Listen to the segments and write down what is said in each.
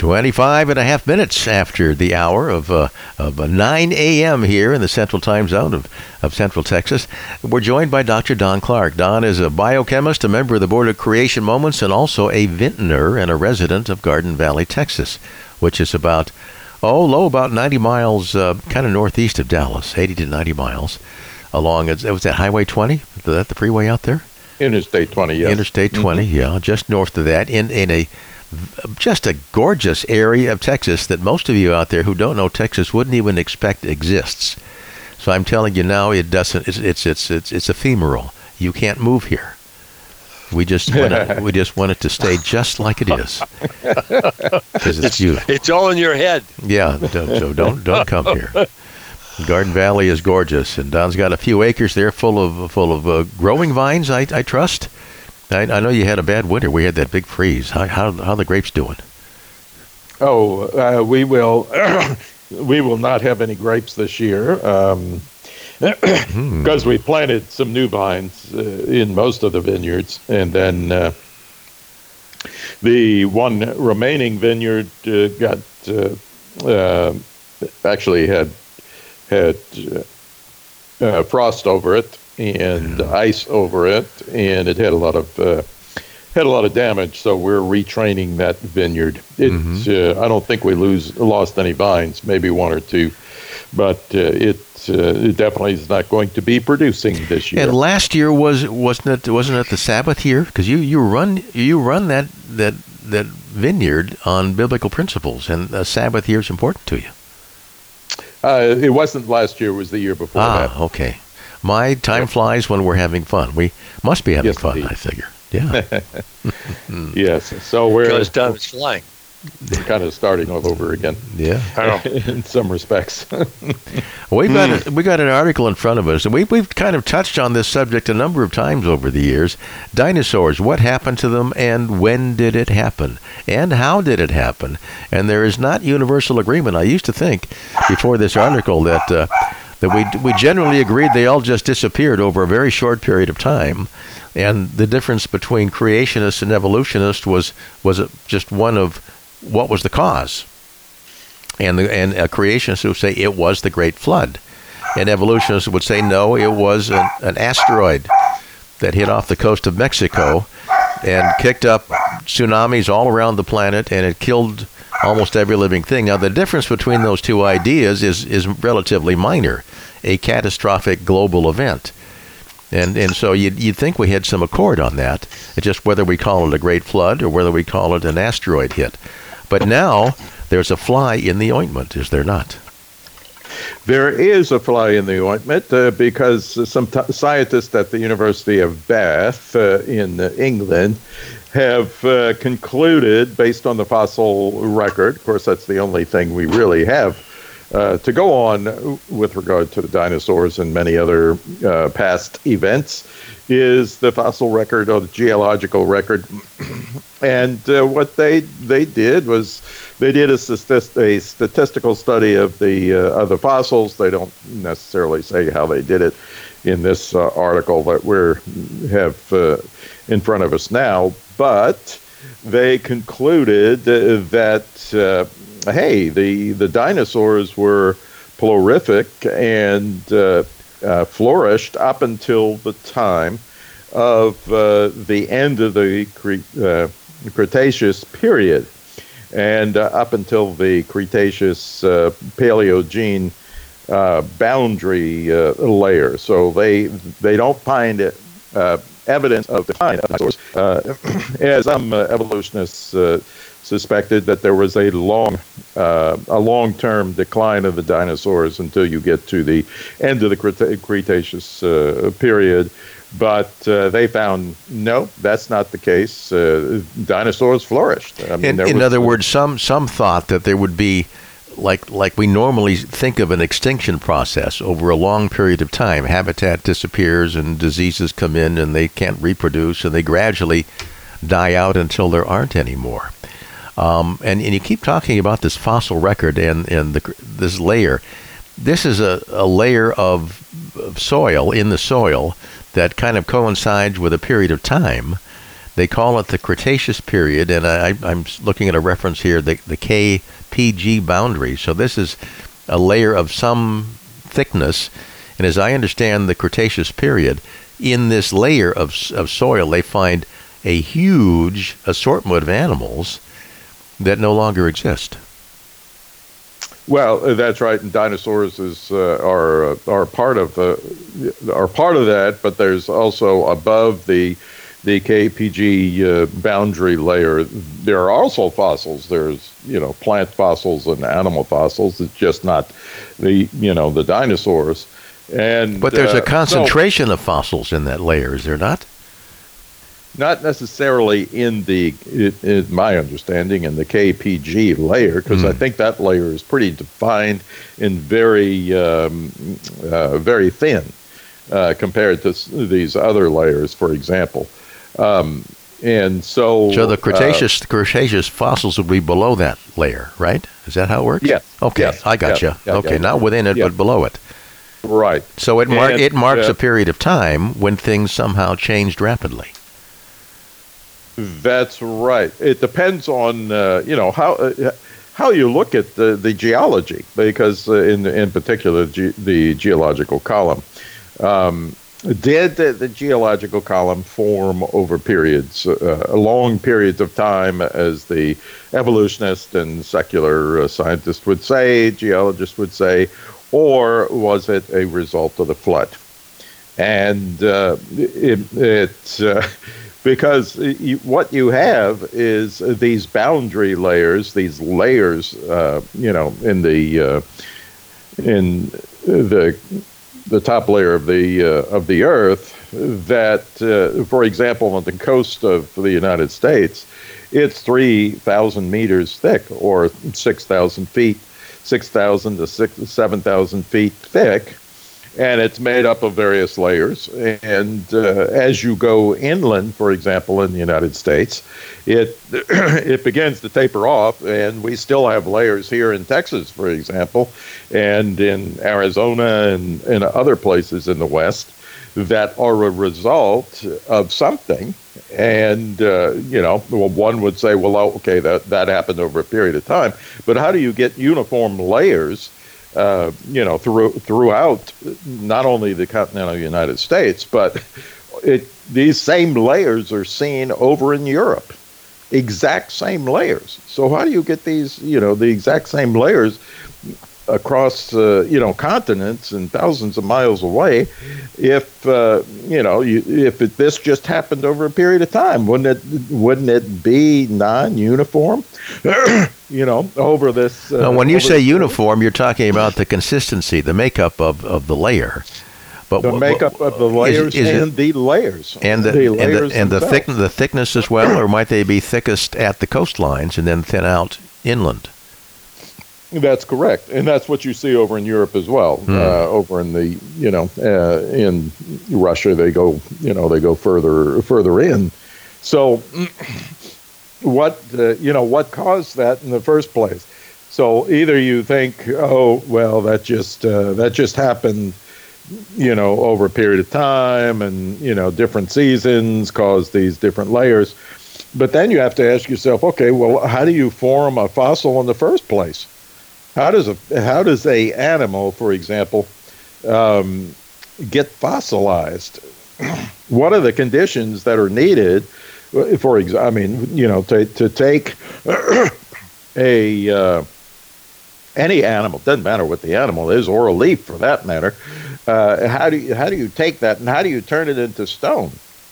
25 and a half minutes after the hour of 9 a.m. here in the Central Time Zone of Central Texas. We're joined by Dr. Don Clark. Don is a biochemist, a member of the Board of Creation Moments, and also a vintner and a resident of Garden Valley, Texas, which is about 90 miles kind of northeast of Dallas, 80 to 90 miles along. Was that Highway 20? Is that the freeway out there? Interstate 20, yes. Interstate 20, yeah, just north of that, in just a gorgeous area of Texas that most of you out there who don't know Texas wouldn't even expect exists. So I'm telling you now, it doesn't. It's ephemeral. You can't move here. We just want it to stay just like it is, because it's beautiful. It's all in your head. Yeah, so don't come here. Garden Valley is gorgeous, and Don's got a few acres there full of growing vines. I trust. I know you had a bad winter. We had that big freeze. How the grapes doing? We will we will not have any grapes this year because we planted some new vines in most of the vineyards, and then the one remaining vineyard got actually had frost over it and ice over it, and it had a lot of damage. So we're retraining that vineyard. I don't think we lost any vines, maybe one or two, but it definitely is not going to be producing this year. And last year wasn't it the Sabbath year? Because you run that vineyard on biblical principles, and the Sabbath year is important to you. It wasn't last year; it was the year before that. Okay. My time flies when we're having fun. We must be having fun, indeed. I figure. Yeah. Yes. So because time is flying. We're kind of starting all over again. Yeah. In some respects. we got an article in front of us, and we've kind of touched on this subject a number of times over the years. Dinosaurs, what happened to them, and when did it happen, and how did it happen? And there is not universal agreement. I used to think before this article that we generally agreed they all just disappeared over a very short period of time, and the difference between creationists and evolutionists was just one of what was the cause. And a creationist would say it was the Great Flood, and evolutionists would say no, it was an asteroid that hit off the coast of Mexico and kicked up tsunamis all around the planet, and it killed almost every living thing. Now, the difference between those two ideas is relatively minor, a catastrophic global event. And so you'd think we had some accord on that. It's just whether we call it a great flood or whether we call it an asteroid hit. But now there's a fly in the ointment, is there not? There is a fly in the ointment because some scientists at the University of Bath in England have concluded, based on the fossil record, of course that's the only thing we really have to go on with regard to the dinosaurs and many other past events, is the fossil record or the geological record. And what they did was they did a statistical study of the fossils. They don't necessarily say how they did it in this article that we have in front of us now, but they concluded that hey, the dinosaurs were prolific and flourished up until the time of the end of the Cretaceous period, and up until the Cretaceous Paleogene boundary layer. So they don't find evidence of decline of dinosaurs, as some evolutionists suspected that there was a long-term decline of the dinosaurs until you get to the end of the Cretaceous period. But they found, no, that's not the case. Dinosaurs flourished. I mean, in other words, some thought that there would be, like we normally think of an extinction process over a long period of time. Habitat disappears and diseases come in and they can't reproduce and they gradually die out until there aren't any more. And you keep talking about this fossil record and this layer. This is a layer of soil in the soil that kind of coincides with a period of time They call it the Cretaceous period, and I'm looking at a reference here, the KPG boundary. So this is a layer of some thickness, and as I understand the Cretaceous period, in this layer of soil, they find a huge assortment of animals that no longer exist. Well, that's right, and dinosaurs are part of that. But there's also above the KPG boundary layer, there are also fossils. There's plant fossils and animal fossils. It's just not the dinosaurs. But there's a concentration of fossils in that layer, is there not? Not necessarily in my understanding, in the KPG layer, because I think that layer is pretty defined and very thin compared to these other layers, for example. And so the Cretaceous fossils would be below that layer, right? Is that how it works? Yes. Okay, yes, I got you. Okay, not within it, but below it. Right. So it marks a period of time when things somehow changed rapidly. That's right. It depends on how you look at the geology, because in particular the geological column. Did the geological column form over long periods of time, as the evolutionist and secular scientists would say, geologists would say, or was it a result of the flood? And because what you have is these boundary layers, these layers, in the top layer of the Earth, that, for example, on the coast of the United States, it's 3,000 meters thick, or 6,000 feet, 6,000 to 7,000 feet thick. And it's made up of various layers. And as you go inland, for example, in the United States, it begins to taper off. And we still have layers here in Texas, for example, and in Arizona and other places in the West that are a result of something. And, one would say, well, okay, that happened over a period of time. But how do you get uniform layers throughout not only the continental United States, but these same layers are seen over in Europe, exact same layers. So how do you get these, the exact same layers across, continents and thousands of miles away if this just happened over a period of time? Wouldn't it be non-uniform? Over this. When you say uniform, you're talking about the consistency, the makeup of the layer. But the makeup of the layers the layers. And the thickness as well, or might they be thickest at the coastlines and then thin out inland? That's correct, and that's what you see over in Europe as well. Over in the in Russia, they go further in. So what caused that in the first place? So either you think, oh well, that just happened, over a period of time, and different seasons caused these different layers. But then you have to ask yourself, okay, well, how do you form a fossil in the first place? How does a animal, for example, get fossilized? What are the conditions that are needed? For example, to take any animal, doesn't matter what the animal is, or a leaf for that matter. How do you take that, and how do you turn it into stone?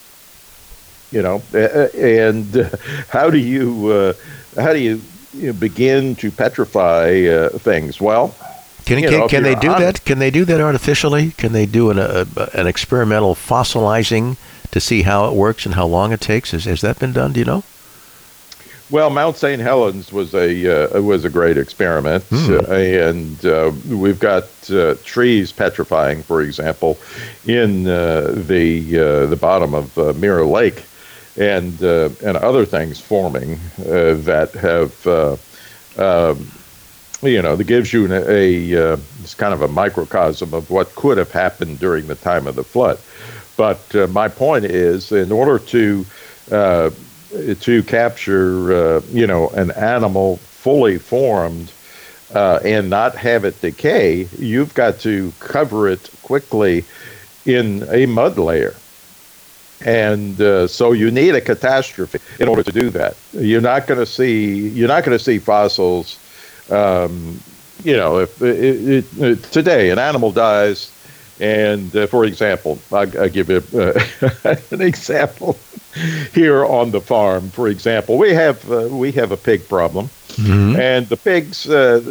And how do you begin to petrify things? Well, can they do that? Can they do that artificially? Can they do an experimental fossilizing to see how it works and how long it takes? Has that been done? Do you know? Well, Mount St. Helens was a great experiment, and we've got trees petrifying, for example, in the bottom of Mirror Lake, and other things forming that have that gives you it's kind of a microcosm of what could have happened during the time of the flood. But my point is, in order to to capture, an animal fully formed and not have it decay, you've got to cover it quickly in a mud layer. And so you need a catastrophe in order to do that. You're not going to see fossils. If today an animal dies, and for example, I'll give you an example here on the farm. For example, we have a pig problem. Mm-hmm. And the pigs,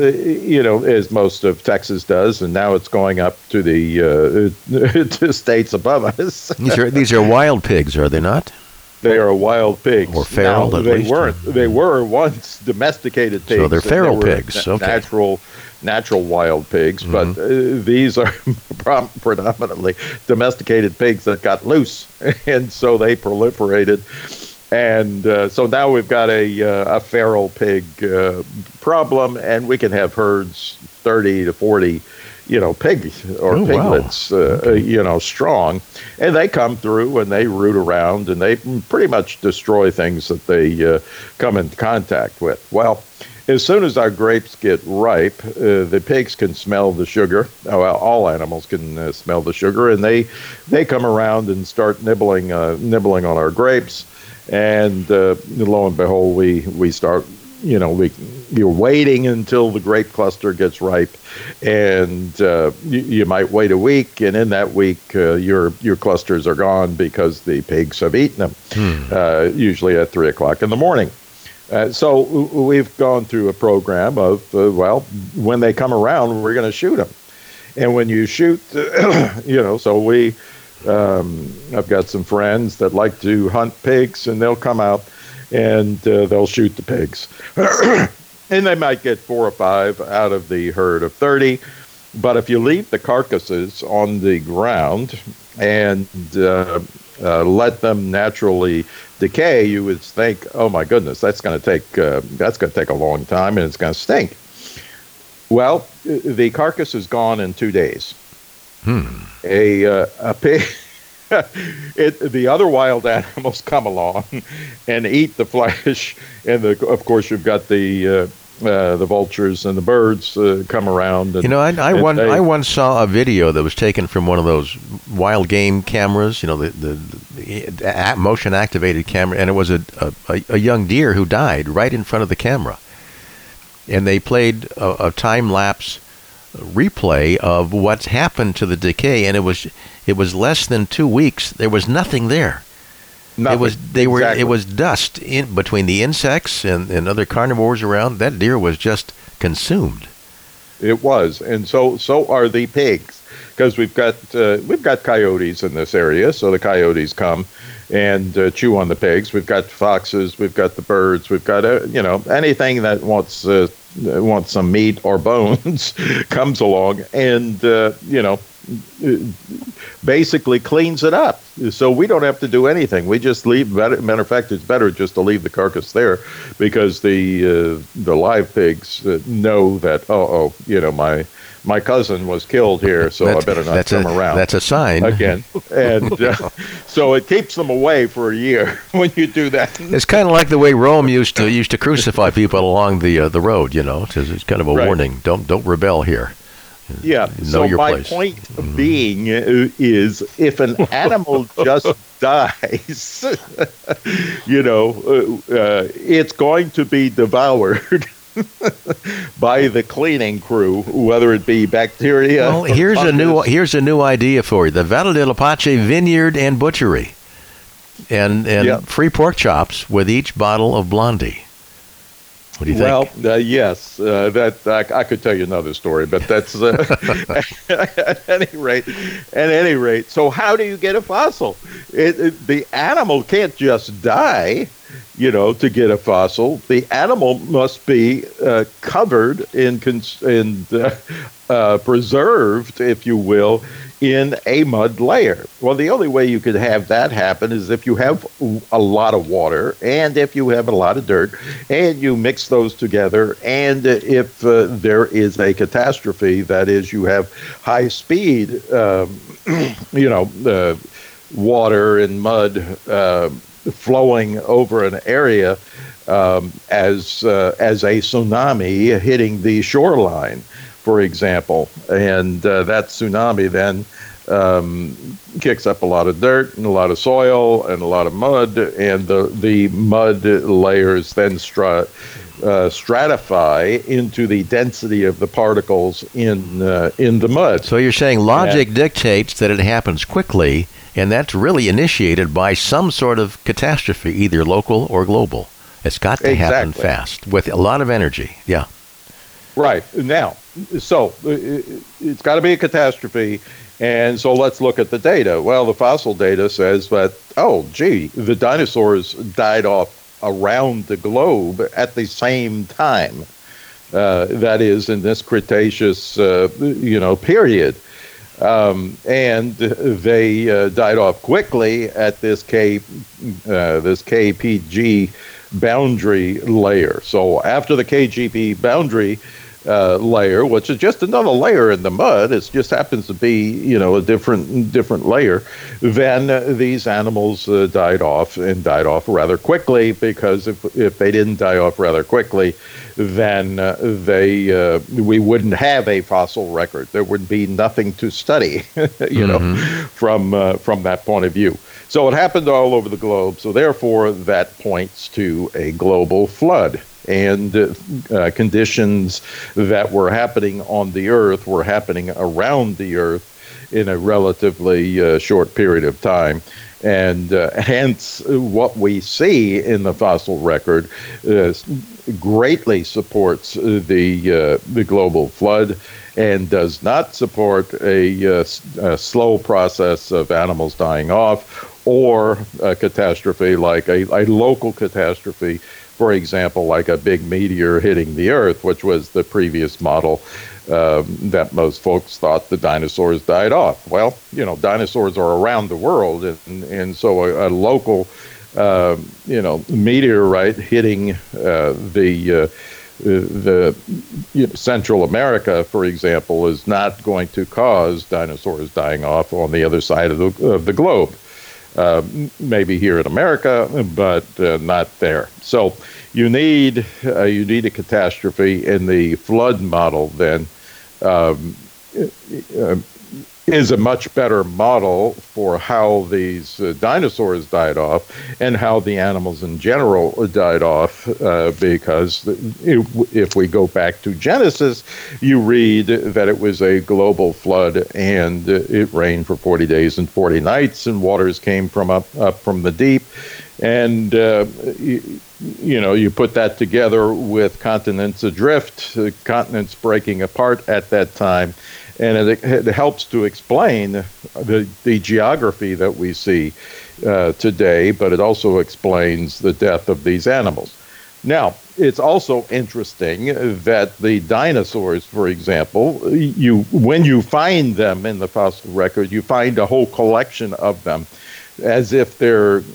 as most of Texas does, and now it's going up to the to states above us. These are wild pigs, are they not? They are wild pigs. Or feral, now, at they least. weren't. They were once domesticated pigs. So they're feral pigs. Okay. Natural wild pigs, Mm-hmm. but these are predominantly domesticated pigs that got loose, and so they proliferated. And so now we've got a feral pig problem, and we can have herds 30 to 40, pigs or piglets, Wow. strong. And they come through and they root around and they pretty much destroy things that they come in contact with. Well, as soon as our grapes get ripe, the pigs can smell the sugar. Well, all animals can smell the sugar, and they come around and start nibbling on our grapes. And lo and behold, we start. You're waiting until the grape cluster gets ripe, and you might wait a week, and in that week, your clusters are gone because the pigs have eaten them. Usually at 3:00 in the morning. So we've gone through a program of when they come around, we're going to shoot them, and when you shoot, so we. I've got some friends that like to hunt pigs, and they'll come out and they'll shoot the pigs. And they might get 4 or 5 out of the herd of 30. But if you leave the carcasses on the ground and let them naturally decay, you would think, oh my goodness, that's going to take a long time, and it's going to stink. Well, the carcass is gone in 2 days. A pig, the other wild animals come along and eat the flesh, and of course you've got the vultures and the birds come around. And, I once saw a video that was taken from one of those wild game cameras, the motion activated camera, and it was a young deer who died right in front of the camera, and they played a time lapse replay of what's happened to the decay, and it was less than 2 weeks. There was nothing there. Nothing. It was dust in between the insects and other carnivores around. That deer was just consumed. It was, and so are the pigs, because we've got coyotes in this area. So the coyotes come and chew on the pigs. We've got foxes. We've got the birds. We've got anything that wants some meat or bones comes along and basically cleans it up. So we don't have to do anything. We just leave. Matter of fact, it's better just to leave the carcass there, because the live pigs know that my cousin was killed here, so I better not come around. That's a sign again, and so it keeps them away for a year when you do that. It's kind of like the way Rome used to crucify people along the road. It's kind of a warning. Don't rebel here. Yeah. So my point being is, if an animal just dies, it's going to be devoured by the cleaning crew, whether it be bacteria. Well, here's a new idea for you: the Valle del Apache Vineyard and Butchery, and free pork chops with each bottle of Blondie. What do you think? Well, yes, that I could tell you another story, but that's at any rate. So how do you get a fossil? The animal can't just die, to get a fossil. The animal must be covered and preserved, if you will, in a mud layer. Well, the only way you could have that happen is if you have a lot of water and if you have a lot of dirt and you mix those together, and if there is a catastrophe, that is, you have high speed, water and mud flowing over an area as a tsunami hitting the shoreline, for example, and that tsunami then kicks up a lot of dirt and a lot of soil and a lot of mud, and the mud layers then stratify into the density of the particles in the mud. So you're saying logic dictates that it happens quickly, and that's really initiated by some sort of catastrophe, either local or global. It's got to happen fast with a lot of energy. Yeah. Right. Now, so it's got to be a catastrophe. And so let's look at the data. Well, the fossil data says that, the dinosaurs died off around the globe at the same time. That is, in this Cretaceous, period. And they died off quickly at this KPG boundary layer. So after the KGP boundary layer, which is just another layer in the mud, it just happens to be, a different layer, then these animals died off rather quickly, because if they didn't die off rather quickly, then we wouldn't have a fossil record. There would be nothing to study, from that point of view. So it happened all over the globe. So therefore, that points to a global flood. And conditions that were happening on the Earth were happening around the Earth in a relatively short period of time. And hence, what we see in the fossil record greatly supports the global flood, and does not support a slow process of animals dying off, or a catastrophe like a local catastrophe, for example, like a big meteor hitting the Earth, which was the previous model that most folks thought the dinosaurs died off. Well, dinosaurs are around the world, and so a local, meteorite hitting the Central America, for example, is not going to cause dinosaurs dying off on the other side of the globe. Maybe here in America, but not there. So you need a catastrophe, and the flood model then is a much better model for how these dinosaurs died off, and how the animals in general died off, because if we go back to Genesis, you read that it was a global flood, and it rained for 40 days and 40 nights, and waters came from up from the deep. And, you put that together with continents adrift, continents breaking apart at that time, and it helps to explain the geography that we see today, but it also explains the death of these animals. Now, it's also interesting that the dinosaurs, for example, when you find them in the fossil record, you find a whole collection of them, as if they're,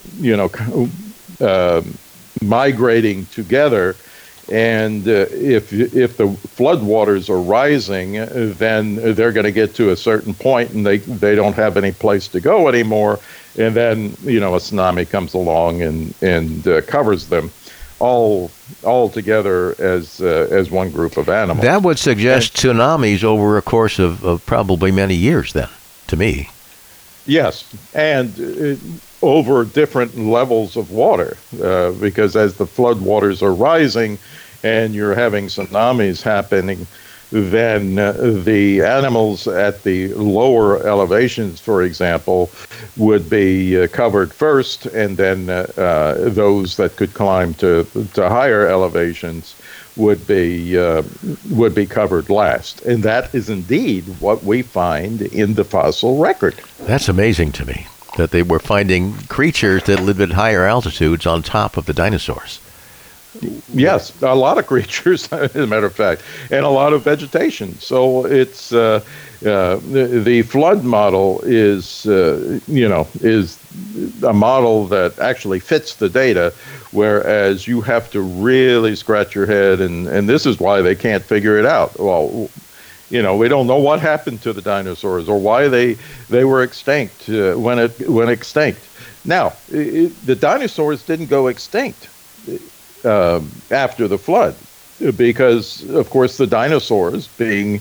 migrating together. And if the floodwaters are rising, then they're going to get to a certain point, and they don't have any place to go anymore. And then a tsunami comes along and covers them all together as one group of animals. That would suggest tsunamis over a course of probably many years, then, to me. Yes, and over different levels of water, because as the floodwaters are rising and you're having tsunamis happening, then the animals at the lower elevations, for example, would be covered first, and then those that could climb to higher elevations would be covered last. And that is indeed what we find in the fossil record. That's amazing to me, that they were finding creatures that lived at higher altitudes on top of the dinosaurs. Yes, a lot of creatures, as a matter of fact, and a lot of vegetation. So it's the flood model is a model that actually fits the data, whereas you have to really scratch your head, and this is why they can't figure it out. Well, we don't know what happened to the dinosaurs, or why they were extinct when extinct. Now, the dinosaurs didn't go extinct after the flood, because, of course, the dinosaurs, being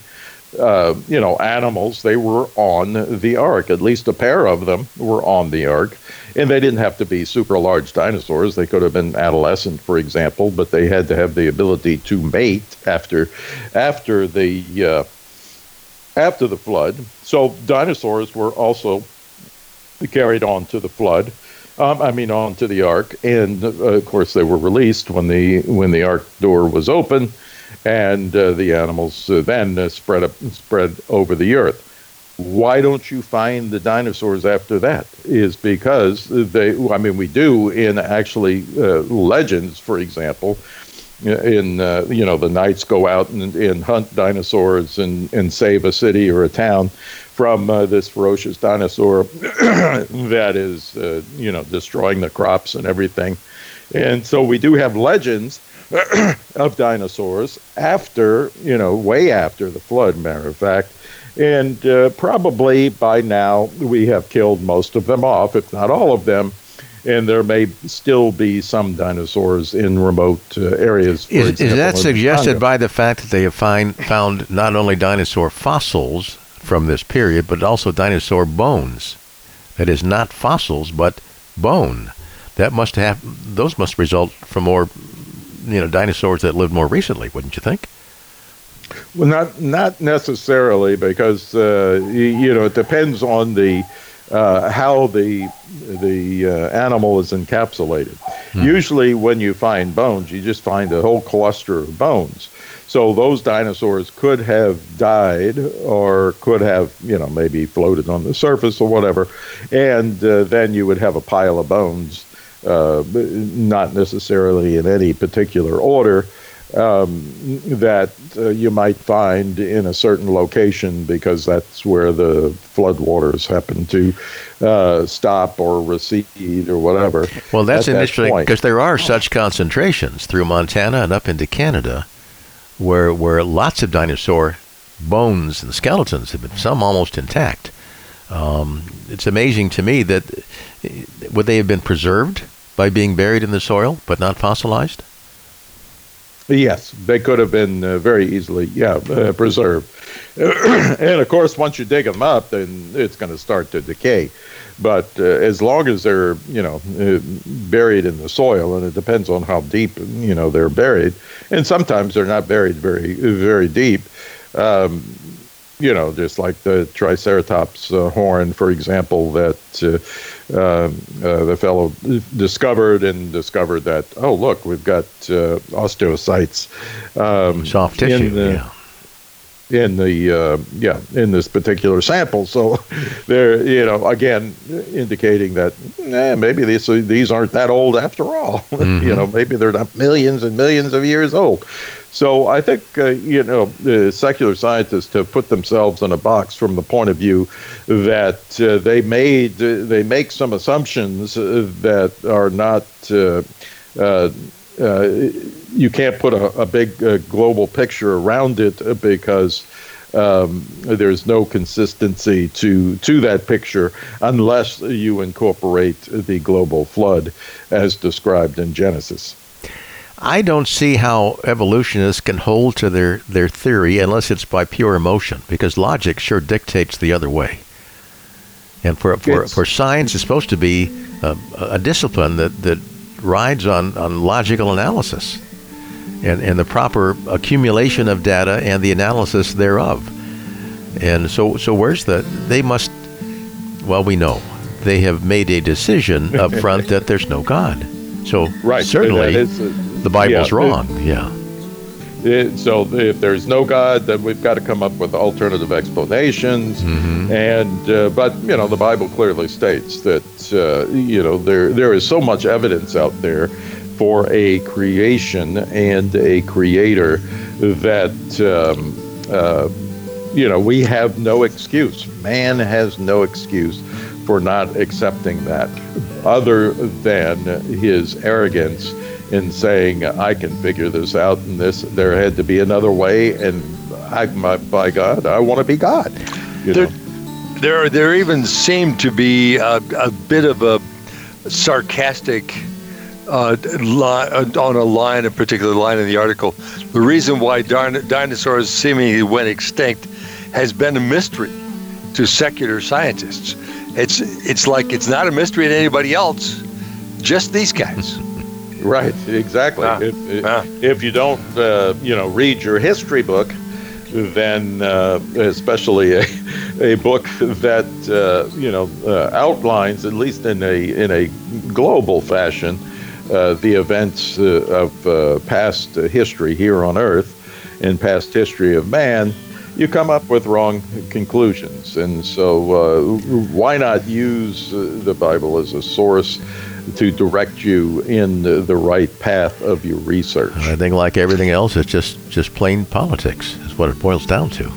animals, they were on the ark. At least a pair of them were on the ark, and they didn't have to be super large dinosaurs. They could have been adolescent, for example, but they had to have the ability to mate after the flood. So dinosaurs were also carried on to the flood. On to the ark, and of course they were released when the ark door was open, and the animals then spread over the earth. Why don't you find the dinosaurs after that? Is because we do in actually legends, for example. The knights go out and hunt dinosaurs and save a city or a town from this ferocious dinosaur that is, destroying the crops and everything. And so we do have legends of dinosaurs after, way after the flood, matter of fact. And probably by now we have killed most of them off, if not all of them. And there may still be some dinosaurs in remote areas. Is that suggested by the fact that they have found not only dinosaur fossils from this period, but also dinosaur bones? That is, not fossils, but bone. Those must result from more, dinosaurs that lived more recently, wouldn't you think? Well, not necessarily, because it depends on the how the animal is encapsulated. Usually, when you find bones, you just find a whole cluster of bones. So those dinosaurs could have died, or could have, maybe floated on the surface or whatever, and then you would have a pile of bones, not necessarily in any particular order, that you might find in a certain location, because that's where the floodwaters happen to stop or recede or whatever. Well, that's interesting, because there are such concentrations through Montana and up into Canada, where lots of dinosaur bones and skeletons have been, some almost intact. It's amazing to me that would they have been preserved by being buried in the soil but not fossilized? Yes, they could have been very easily, preserved. And of course, once you dig them up, then it's going to start to decay. But as long as they're, buried in the soil, and it depends on how deep, they're buried, and sometimes they're not buried very, very deep. Just like the Triceratops horn, for example, that the fellow discovered that, oh, look, we've got osteocytes. Soft tissue, in this particular sample. So they're, again, indicating that maybe these aren't that old after all. Mm-hmm. Maybe they're not millions and millions of years old. So I think, the secular scientists have put themselves in a box from the point of view that they make some assumptions that are not, you can't put a big global picture around it, because there's no consistency to that picture unless you incorporate the global flood as described in Genesis. I don't see how evolutionists can hold to their theory unless it's by pure emotion, because logic sure dictates the other way. And for science, it's supposed to be a discipline that rides on logical analysis and the proper accumulation of data and the analysis thereof. And so where's we know they have made a decision up front that there's no God. So right, certainly the Bible's wrong. So if there's no God, then we've got to come up with alternative explanations. Mm-hmm. And but the Bible clearly states that there is so much evidence out there for a creation and a creator that we have no excuse. Man has no excuse for not accepting that, other than his arrogance in saying, I can figure this out, and there had to be another way, and by God, I want to be God. There even seemed to be a bit of sarcastic on a particular line in the article. The reason why dinosaurs seemingly went extinct has been a mystery to secular scientists. It's like it's not a mystery to anybody else, just these guys. Right, exactly. If you don't, read your history book, then especially a book that outlines, at least in a global fashion, the events of past history here on Earth and past history of man, you come up with wrong conclusions. And so why not use the Bible as a source to direct you in the right path of your research? I think, like everything else, it's just plain politics is what it boils down to.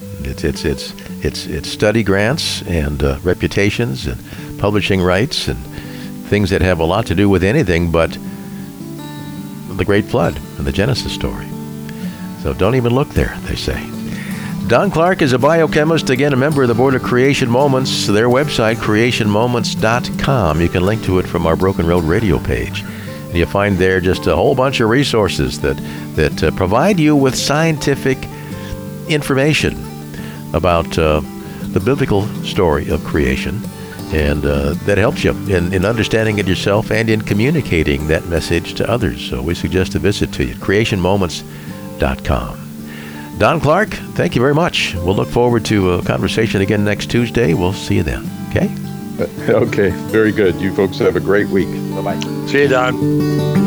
It's study grants and reputations and publishing rights and things that have a lot to do with anything but the Great Flood and the Genesis story. So don't even look there, they say. Don Clark is a biochemist, again, a member of the Board of Creation Moments. Their website, creationmoments.com. You can link to it from our Broken Road radio page. And you'll find there just a whole bunch of resources that provide you with scientific information about the biblical story of creation. And that helps you in understanding it yourself and in communicating that message to others. So we suggest a visit to you, creationmoments.com. Don Clark, thank you very much. We'll look forward to a conversation again next Tuesday. We'll see you then. Okay? Okay, very good. You folks have a great week. Bye-bye. See you, Don.